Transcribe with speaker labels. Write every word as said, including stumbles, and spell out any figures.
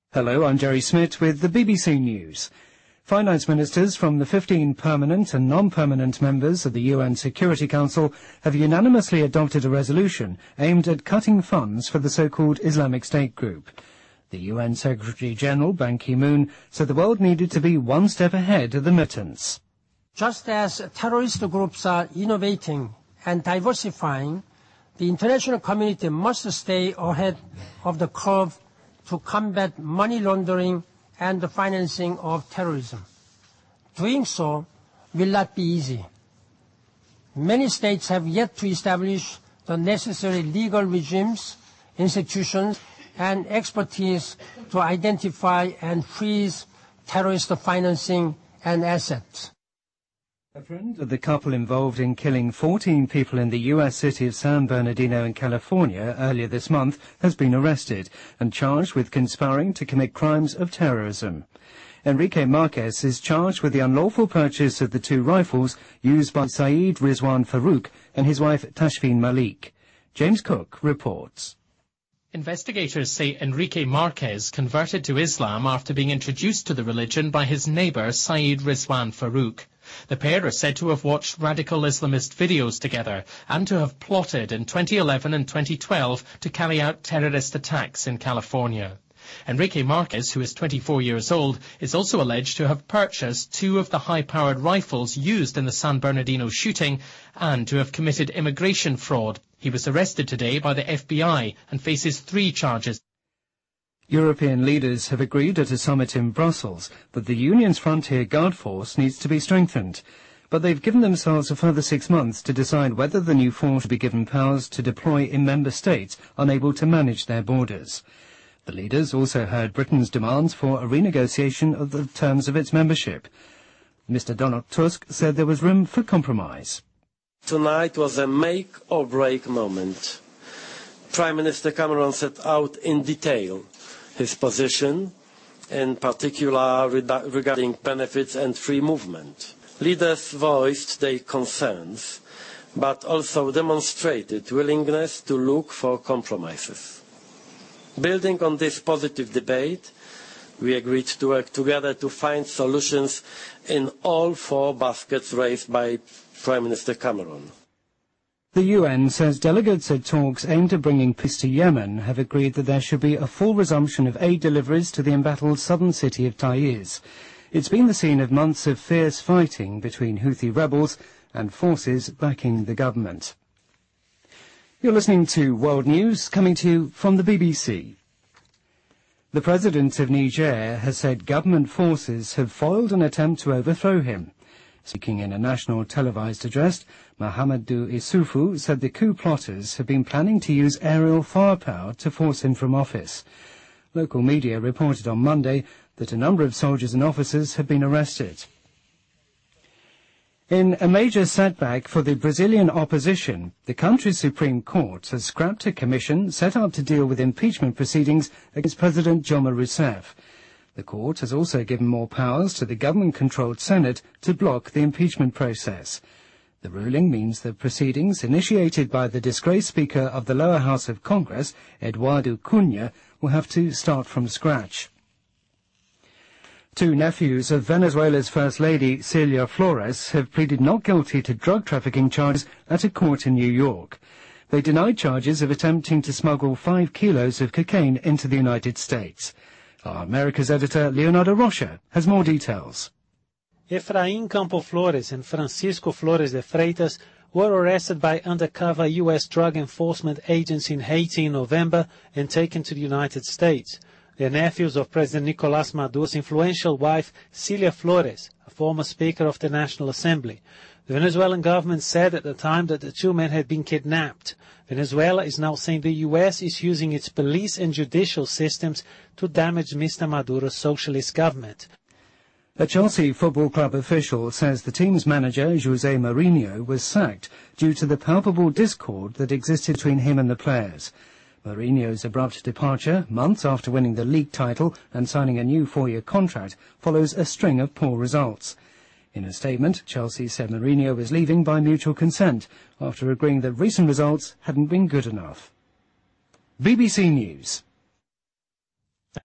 Speaker 1: Hello, I'm Jerry Smith with the B B C News. Finance ministers from the fifteen permanent and non-permanent members of the U N Security Council have unanimously adopted a resolution aimed at cutting funds for the so-called Islamic State group. The U N Secretary-General, Ban Ki-moon, said the world needed to be one step ahead of the militants.
Speaker 2: Just as terrorist groups are innovating and diversifying, the international community must stay ahead of the curve to combat money laundering and the financing of terrorism. Doing so will not be easy. Many states have yet to establish the necessary legal regimes, institutions, and expertise to identify and freeze terrorist financing and assets.
Speaker 1: A friend of the couple involved in killing fourteen people in the U S city of San Bernardino in California earlier this month has been arrested and charged with conspiring to commit crimes of terrorism. Enrique Marquez is charged with the unlawful purchase of the two rifles used by Saeed Rizwan Farook and his wife Tashfeen Malik. James Cook reports.
Speaker 3: Investigators say Enrique Marquez converted to Islam after being introduced to the religion by his neighbour Saeed Rizwan Farook. The pair are said to have watched radical Islamist videos together and to have plotted in twenty eleven and twenty twelve to carry out terrorist attacks in California. Enrique Marquez, who is twenty-four years old, is also alleged to have purchased two of the high-powered rifles used in the San Bernardino shooting and to have committed immigration fraud. He was arrested today by the F B I and faces three charges.
Speaker 1: European leaders have agreed at a summit in Brussels that the Union's frontier guard force needs to be strengthened, but they've given themselves a further six months to decide whether the new force should be given powers to deploy in member states unable to manage their borders. The leaders also heard Britain's demands for a renegotiation of the terms of its membership. Mister Donald Tusk said there was room for compromise.
Speaker 4: Tonight was a make-or-break moment. Prime Minister Cameron set out in detail his position, in particular regarding benefits and free movement. Leaders voiced their concerns, but also demonstrated willingness to look for compromises. Building on this positive debate, we agreed to work together to find solutions in all four baskets raised by Prime Minister Cameron.
Speaker 1: The U N says delegates at talks aimed at bringing peace to Yemen have agreed that there should be a full resumption of aid deliveries to the embattled southern city of Taiz. It's been the scene of months of fierce fighting between Houthi rebels and forces backing the government. You're listening to World News, coming to you from the B B C. The president of Niger has said government forces have foiled an attempt to overthrow him. Speaking in a national televised address, Mahamadou Issoufou said the coup plotters have been planning to use aerial firepower to force him from office. Local media reported on Monday that a number of soldiers and officers have been arrested. In a major setback for the Brazilian opposition, the country's Supreme Court has scrapped a commission set up to deal with impeachment proceedings against President Dilma Rousseff. The court has also given more powers to the government-controlled Senate to block the impeachment process. The ruling means that proceedings initiated by the disgraced Speaker of the lower house of Congress, Eduardo Cunha, will have to start from scratch. Two nephews of Venezuela's First Lady, Celia Flores, have pleaded not guilty to drug trafficking charges at a court in New York. They denied charges of attempting to smuggle five kilos of cocaine into the United States. Our America's editor, Leonardo Rocha, has more details.
Speaker 5: Efraín Campo Flores and Francisco Flores de Freitas were arrested by undercover U S drug enforcement agents in Haiti in November and taken to the United States. They are nephews of President Nicolás Maduro's influential wife, Celia Flores, a former Speaker of the National Assembly. The Venezuelan government said at the time that the two men had been kidnapped. Venezuela is now saying the U S is using its police and judicial systems to damage Mister Maduro's socialist government.
Speaker 1: A Chelsea Football Club official says the team's manager, José Mourinho, was sacked due to the palpable discord that existed between him and the players. Mourinho's abrupt departure, months after winning the league title and signing a new four-year contract, follows a string of poor results. In a statement, Chelsea said Mourinho was leaving by mutual consent after agreeing that recent results hadn't been good enough. B B C News.